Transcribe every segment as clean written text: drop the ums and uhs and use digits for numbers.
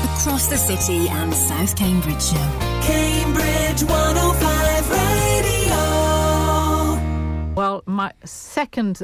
across the city and South Cambridgeshire. Cambridge 105 Radio. Well, my second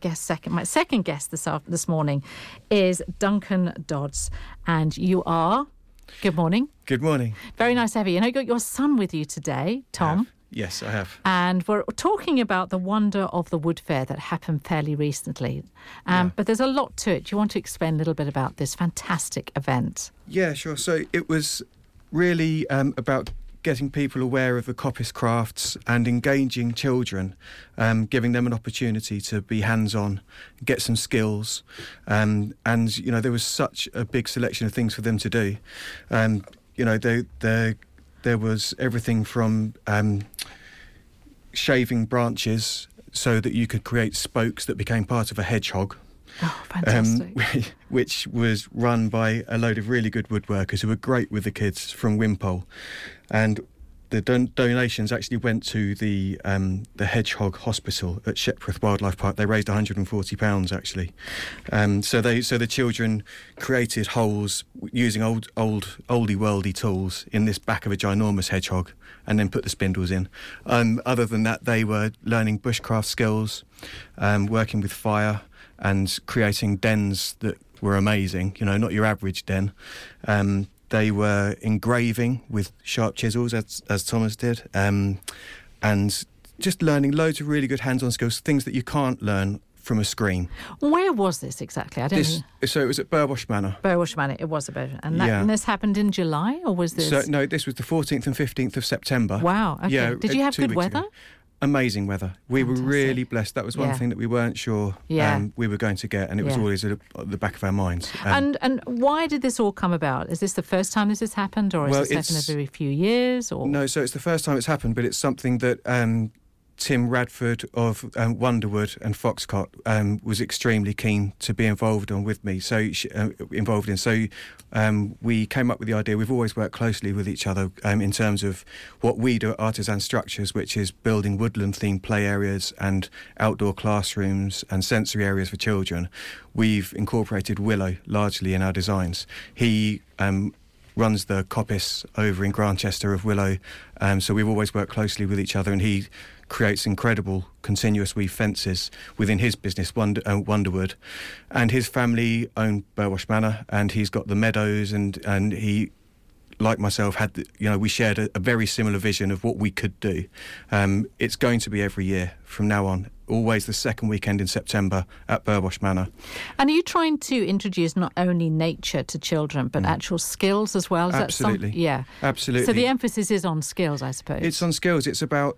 guest this morning is Duncan Dodds, and you are. Good morning. Good morning. Very nice to have you. And I got your son with you today, Tom. Yes, I have. And we're talking about the wonder of the Wood Fair that happened fairly recently. But there's a lot to it. Do you want to explain a little bit about this fantastic event? Yeah, sure. So it was really about getting people aware of the coppice crafts and engaging children, giving them an opportunity to be hands-on, get some skills. And, you know, there was such a big selection of things for them to do. You know, there was everything from shaving branches so that you could create spokes that became part of a hedgehog. Oh, fantastic. Which was run by a load of really good woodworkers who were great with the kids from Wimpole. And the donations actually went to the Hedgehog Hospital at Shepworth Wildlife Park. They raised £140 actually. So the children created holes using oldie worldy tools in this back of a ginormous hedgehog, and then put the spindles in. Other than that, they were learning bushcraft skills, working with fire, and creating dens that were amazing. You know, not your average den. They were engraving with sharp chisels, as Thomas did, and just learning loads of really good hands-on skills, things that you can't learn from a screen. Where was this exactly? I don't know. So it was at Burwash Manor. Burwash Manor, it was about. And this happened in July, or was this? So, no, this was the 14th and 15th of September. Wow, okay. Yeah, did you have good weather? Ago. Amazing weather. We were really blessed. That was one thing that we weren't sure we were going to get, and it was always at the back of our minds. And why did this all come about? Is this the first time this has happened, or is this happened every few years? Or? No, so it's the first time it's happened, but it's something that Tim Radford of Wonderwood and Foxcott was extremely keen to be involved in with me. So we came up with the idea. We've always worked closely with each other in terms of what we do at Artisan Structures, which is building woodland-themed play areas and outdoor classrooms and sensory areas for children. We've incorporated Willow largely in our designs. He runs the coppice over in Grantchester of Willow, so we've always worked closely with each other, and he creates incredible continuous weave fences within his business, Wonderwood. And his family own Burwash Manor, and he's got the meadows, and he, like myself, we shared a very similar vision of what we could do. It's going to be every year from now on, always the second weekend in September at Burwash Manor. And are you trying to introduce not only nature to children, but actual skills as well? Absolutely. Absolutely. So the emphasis is on skills, I suppose. It's on skills. It's about,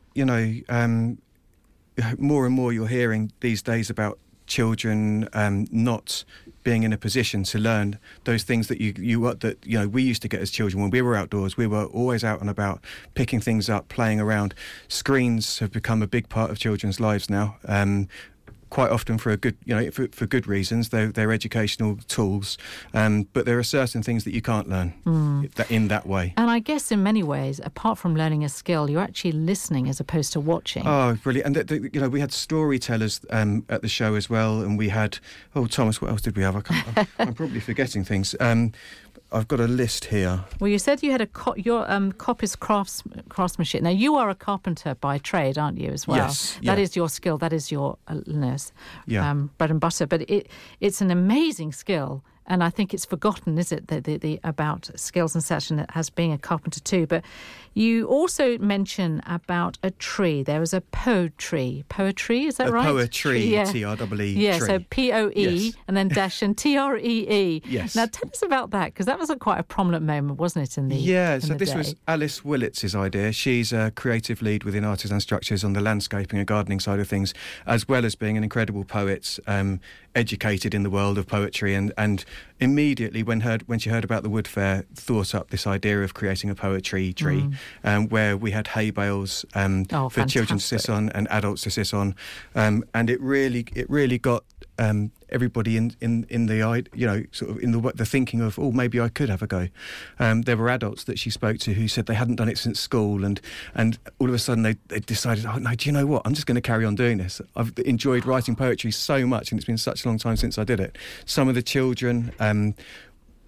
more and more you're hearing these days about children not being in a position to learn those things that we used to get as children when we were outdoors. We were always out and about, picking things up, playing around. Screens have become a big part of children's lives now. Quite often for a good, for good reasons. They're educational tools, but there are certain things that you can't learn in that way. And I guess in many ways, apart from learning a skill, you're actually listening as opposed to watching. Oh, brilliant! And we had storytellers at the show as well, and we had. Oh, Thomas, what else did we have? I'm probably forgetting things. I've got a list here. Well, you said you had your coppice craftsmanship. Now, you are a carpenter by trade, aren't you, as well? Yes. That is your skill. That is your bread and butter. But it's an amazing skill. And I think it's forgotten, is it, the about skills and such, and it has being a carpenter too. But you also mention about a tree. There was a poetry, is that right? Poetry, T-R-E-E. Yeah, tree. so P-O-E and then dash and T-R-E-E. Yes. Now tell us about that, because that was quite a prominent moment, wasn't it, in the this was Alice Willits' idea. She's a creative lead within Artisan Structures on the landscaping and gardening side of things, as well as being an incredible poet, educated in the world of poetry, and immediately when she heard about the Wood Fair, thought up this idea of creating a poetry tree, where we had hay bales for fantastic. children to sit on and adults to sit on, and it really got everybody in the sort of in the thinking of, maybe I could have a go. There were adults that she spoke to who said they hadn't done it since school, and all of a sudden they decided, no, do you know what? I'm just going to carry on doing this. I've enjoyed writing poetry so much, and it's been such a long time since I did it. Some of the children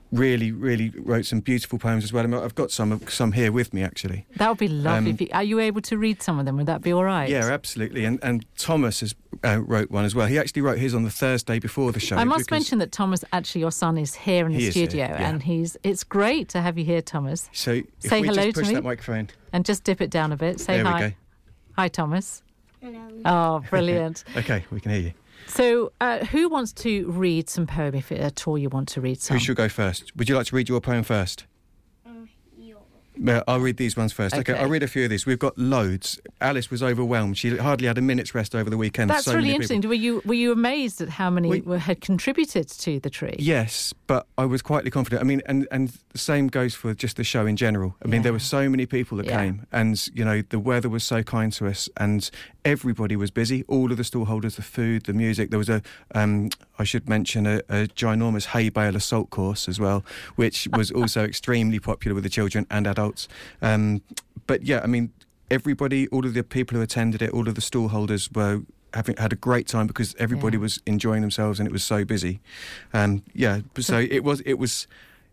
really, really wrote some beautiful poems as well. I mean, I've got some here with me, actually. That would be lovely. Are you able to read some of them? Would that be all right? Yeah, absolutely. And Thomas has wrote one as well. He actually wrote his on the Thursday before the show. I must mention that Thomas, actually, your son, is here in the studio, and it's great to have you here, Thomas. So say hello just push to me, that microphone, and just dip it down a bit. Say there hi. We go. Hi, Thomas. Hello. Oh, brilliant. Okay, we can hear you. So, who wants to read some poem, if at all you want to read some? Who should go first? Would you like to read your poem first? I'll read these ones first. Okay, I'll read a few of these. We've got loads. Alice was overwhelmed. She hardly had a minute's rest over the weekend. That's really interesting. Were you amazed at how many had contributed to the tree? Yes, but I was quietly confident. I mean, and the same goes for just the show in general. I mean, there were so many people that came, and you know, the weather was so kind to us, and everybody was busy. All of the stallholders, the food, the music. There was I should mention a ginormous hay bale assault course as well, which was also extremely popular with the children and adults. But yeah, I mean, everybody, all of the people who attended it, all of the stallholders had a great time because everybody was enjoying themselves and it was so busy. So it was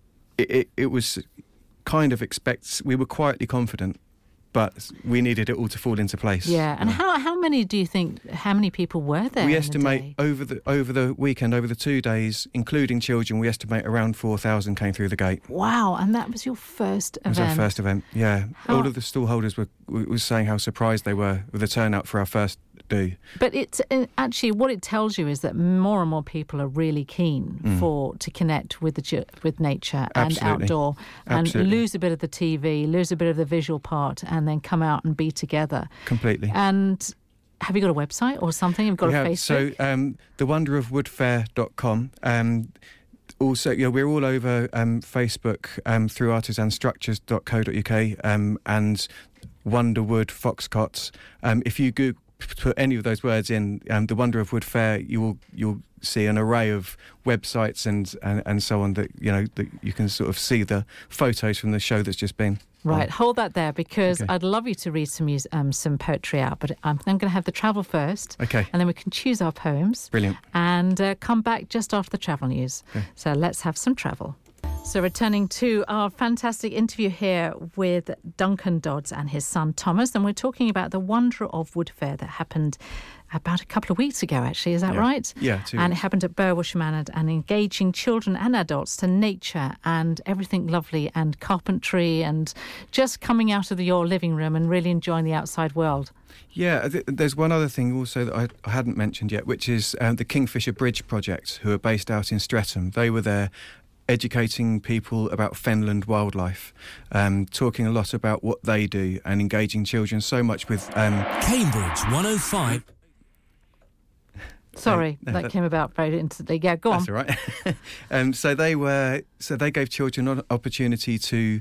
kind of we were quietly confident, but we needed it all to fall into place. Yeah, and how many people were there? We estimate over the weekend, over the 2 days, including children, we estimate around 4,000 came through the gate. Wow, and that was your first event? It was our first event, yeah. All of the stallholders were saying how surprised they were with the turnout for our first do. But it's actually what it tells you is that more and more people are really keen to connect with nature and outdoor, and lose a bit of the TV, lose a bit of the visual part, and then come out and be together. Completely. And have you got a website or something? You've got a Facebook? So thewonderofwoodfair.com. Also, we're all over Facebook through artisanstructures.co.uk and Wonderwood Foxcots. If you put any of those words in, the Wonder of Wood Fair, you'll see an array of websites and so on that that you can sort of see the photos from the show that's just been. Right, hold that there because I'd love you to read some poetry out, but I'm going to have the travel first. Okay. And then we can choose our poems. Brilliant. And come back just after the travel news. Okay. So let's have some travel. So returning to our fantastic interview here with Duncan Dodds and his son Thomas, and we're talking about the Wonder of Wood Fair that happened about a couple of weeks ago, actually. Is that right? Yeah, 2 weeks. And it happened at Burwash Manor, and engaging children and adults to nature and everything lovely and carpentry and just coming out of your living room and really enjoying the outside world. Yeah, there's one other thing also that I hadn't mentioned yet, which is the Kingfisher Bridge Project, who are based out in Streatham. They were there educating people about fenland wildlife, talking a lot about what they do and engaging children so much with... Cambridge 105... Sorry, that came about very instantly. Yeah, go on. That's all right. So they gave children an opportunity to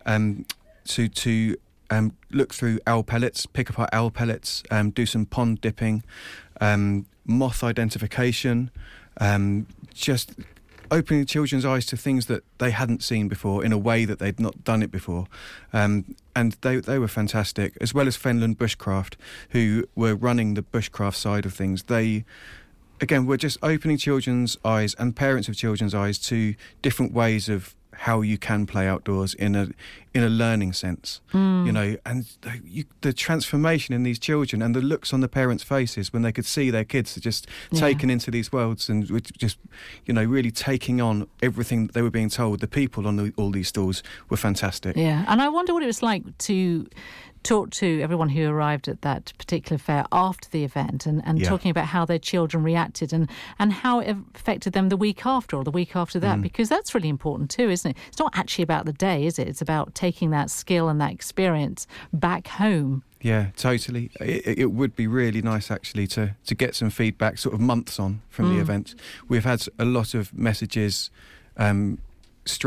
look through owl pellets, pick apart owl pellets, do some pond dipping, moth identification, just opening children's eyes to things that they hadn't seen before in a way that they'd not done it before. And they were fantastic, as well as Fenland Bushcraft, who were running the bushcraft side of things. They, again, were just opening children's eyes and parents of children's eyes to different ways of how you can play outdoors in a learning sense, and the transformation in these children and the looks on the parents' faces when they could see their kids just taken into these worlds and just, really taking on everything that they were being told. The people on all these stalls were fantastic. Yeah, and I wonder what it was like to talk to everyone who arrived at that particular fair after the event and talking about how their children reacted and how it affected them the week after or the week after that, because that's really important too, isn't it? It's not actually about the day, is it? It's about taking that skill and that experience back home. Yeah, totally. It would be really nice actually to get some feedback sort of months on from the event. We've had a lot of messages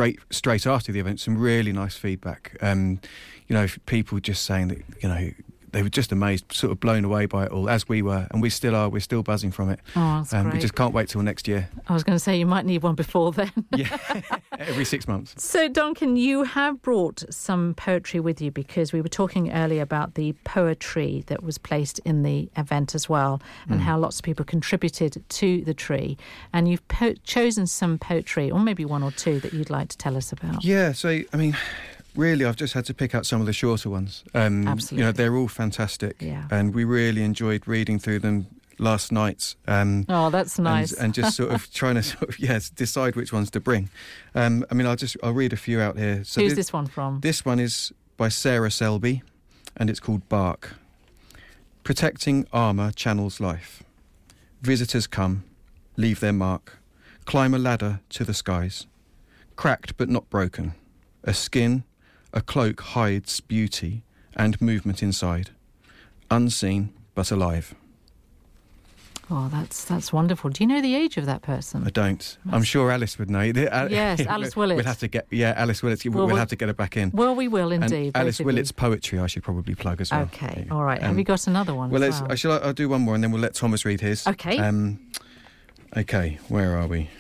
straight after the event, some really nice feedback. People just saying that, they were just amazed, sort of blown away by it all, as we were, and we still are. We're still buzzing from it. Oh, that's great. We just can't wait till next year. I was going to say you might need one before then. Yeah, every 6 months. So, Duncan, you have brought some poetry with you, because we were talking earlier about the poetry that was placed in the event as well, and how lots of people contributed to the tree. And you've chosen some poetry, or maybe one or two, that you'd like to tell us about. Yeah, so, I mean, really, I've just had to pick out some of the shorter ones. Absolutely. You know, they're all fantastic. Yeah. And we really enjoyed reading through them last night. Oh, that's nice. And just sort of trying to decide which ones to bring. I mean, I'll read a few out here. So Who's this one from? This one is by Sarah Selby, and it's called Bark. Protecting armour channels life. Visitors come, leave their mark, climb a ladder to the skies. Cracked but not broken. A skin, a cloak hides beauty and movement inside. Unseen but alive. Oh, that's wonderful. Do you know the age of that person? I don't. I'm sure Alice would know. Yes, Alice Willett. We'll have to get, Alice Willett. We'll have to get her back in. Well, we will indeed. And Alice Willett's poetry I should probably plug as well. Okay, all right. Have you got another one? Well, as well? I'll do one more, and then we'll let Thomas read his. Okay. Okay, where are we?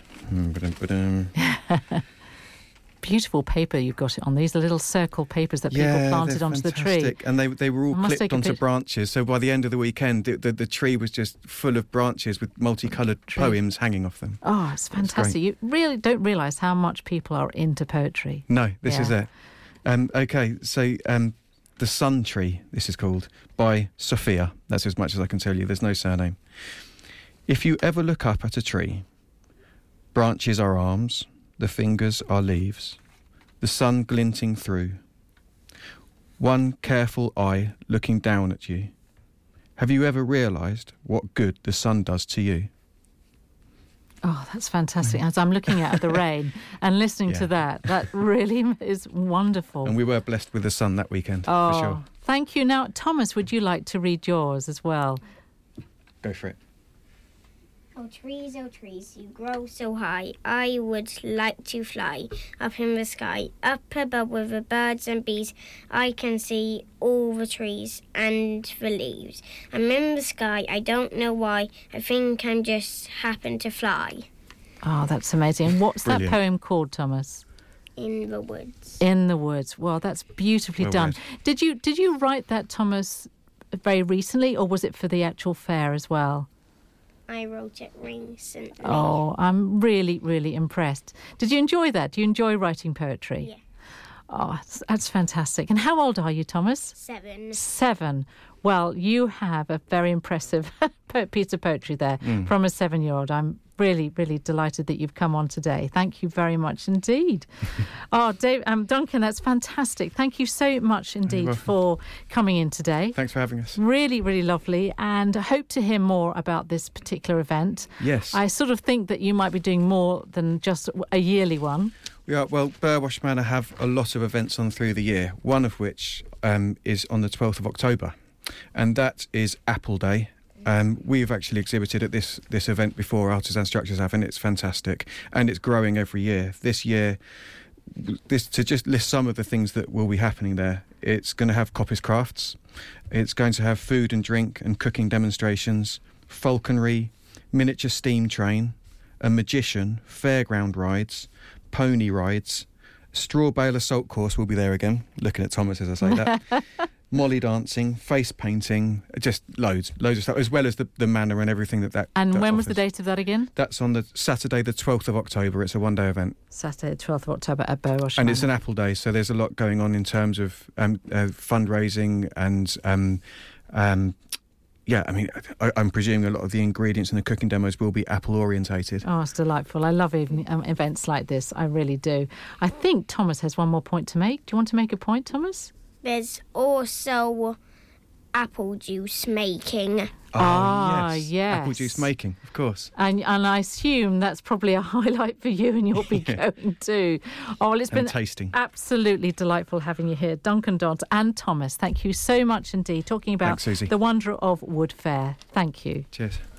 Beautiful paper you've got it on. These are little circle papers that people planted onto the tree. And they were all clipped onto branches. So by the end of the weekend, the tree was just full of branches with multicoloured poems hanging off them. Oh, it's fantastic. You really don't realise how much people are into poetry. No, this is it. Okay, so The Sun Tree, this is called, by Sophia. That's as much as I can tell you. There's no surname. If you ever look up at a tree, branches are arms, the fingers are leaves, the sun glinting through. One careful eye looking down at you. Have you ever realised what good the sun does to you? Oh, that's fantastic. As I'm looking at the rain and listening to that really is wonderful. And we were blessed with the sun that weekend, for sure. Thank you. Now, Thomas, would you like to read yours as well? Go for it. Oh trees, you grow so high. I would like to fly up in the sky. Up above with the birds and bees, I can see all the trees and the leaves. I'm in the sky, I don't know why. I think I'm just happen to fly. Oh, that's amazing. And what's Brilliant. that poem called, Thomas? In the woods. In the woods. Well, that's beautifully done. Did you write that, Thomas, very recently, or was it for the actual fair as well? I wrote it recently. Oh, I'm really, really impressed. Did you enjoy that? Do you enjoy writing poetry? Yeah. Oh, that's fantastic. And how old are you, Thomas? 7. 7. Well, you have a very impressive piece of poetry there from a 7-year-old. I'm really, really delighted that you've come on today. Thank you very much indeed. Duncan, that's fantastic. Thank you so much indeed for coming in today. Thanks for having us. Really, really lovely. And I hope to hear more about this particular event. Yes. I sort of think that you might be doing more than just a yearly one. Yeah, well, Burwash Manor have a lot of events on through the year, one of which is on the 12th of October, and that is Apple Day. We've actually exhibited at this event before, Artisan Structures have, and it's fantastic, and it's growing every year. This year, to just list some of the things that will be happening there, it's going to have coppice crafts, it's going to have food and drink and cooking demonstrations, falconry, miniature steam train, a magician, fairground rides, pony rides, straw bale assault course will be there again, looking at Thomas as I say that, molly dancing, face painting, just loads of stuff, as well as the manor and everything that And when offers. was the date of that again? That's on the Saturday the 12th of October. It's a one-day event. Saturday, 12th of October at Burwash And Manor. it's an Apple Day, so there's a lot going on in terms of fundraising and yeah, I mean, I'm presuming a lot of the ingredients and the cooking demos will be apple orientated. Oh, it's delightful. I love events like this. I really do. I think Thomas has one more point to make. Do you want to make a point, Thomas? There's also apple juice making. Yes. Apple juice making, of course. And I assume that's probably a highlight for you, and you'll be going to. Oh, well, it's been tasting. Absolutely delightful having you here. Duncan Dodd and Thomas, thank you so much indeed. Talking about Thanks, Susie. the wonder of Wood Fair. Thank you. Cheers.